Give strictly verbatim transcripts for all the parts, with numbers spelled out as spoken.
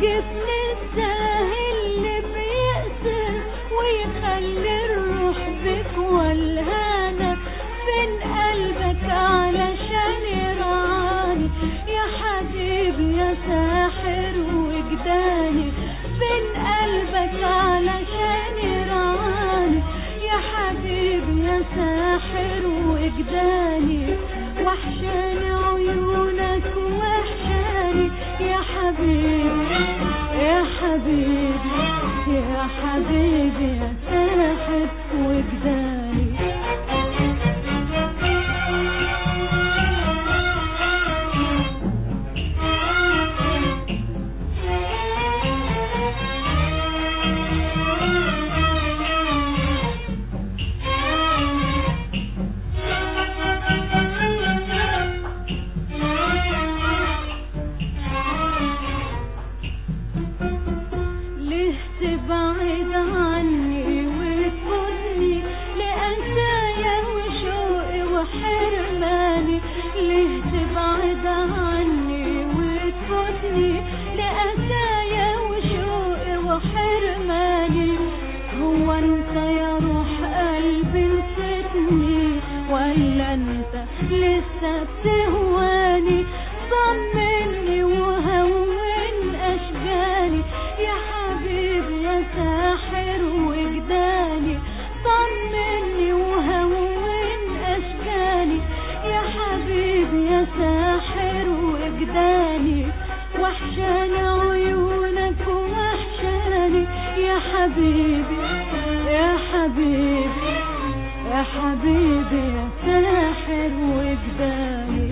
جبني الساهل اللي بيقسم ويخلي الروح بك والهانة، فين قلبك علشان يرعاني يا حبيبي يا ساحر وجداني، فين قلبك علشان يرعاني يا حبيبي يا ساحر وجداني، وحشاني عيونك وحشاني يا حبيبي يا حبيبي يا حبيبي يا ساحر وجداني. تبعد عني وتفوتني لأنسايا وشوقي وحرماني، ليه تبعد عني وتفوتني لأنسايا وشوقي وحرماني، هو انت يا روح قلبي نسيتني ولا انت لسه بتهواني، طمني وهون اشجاني يا حبيبي يا ساحر وجداني، طمني وهون اشجاني يا حبيبي يا ساحر وجداني، وحشاني عيونك وحشاني يا حبيبي يا حبيبي يا حبيبي يا ساحر وجداني.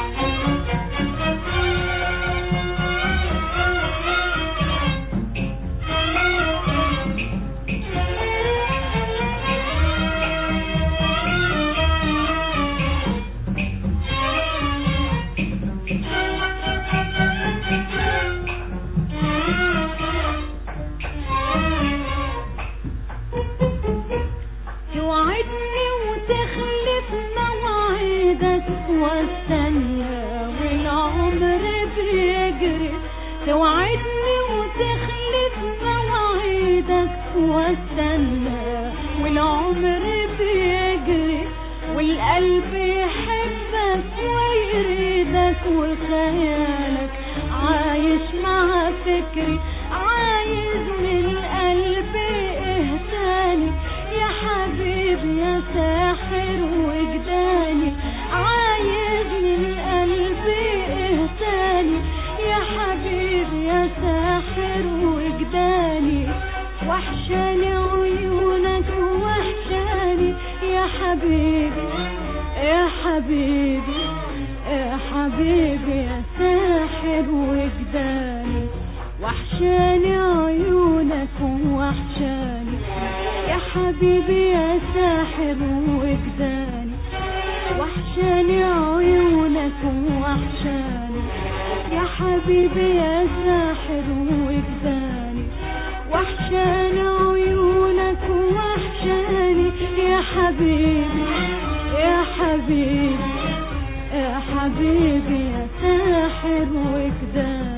توعدني وتخلف مواعيدك واستنى والعمر بيجري، توعدني وتخلف مواعيدك واستنى والعمر بيجري، والقلب يحبك ويريدك وخيالك عايش مع فكري، عايز من القلب اهتاني يا حبيبي يا ساحر وجداني، عايز من القلب اهتاني يا حبيبي يا ساحر وجداني، وحشاني عيونك وحشاني يا حبيبي يا حبيبي يا حبيبي يا ساحر وجداني، وحشاني عيونك وحشاني يا حبيبي يا ساحر وجداني، وحشاني عيونك وحشاني يا حبيبي يا ساحر وجداني، وحشاني عيونك وحشاني يا حبيبي يا حبيبي يا حبيبي يا ساحر وجداني.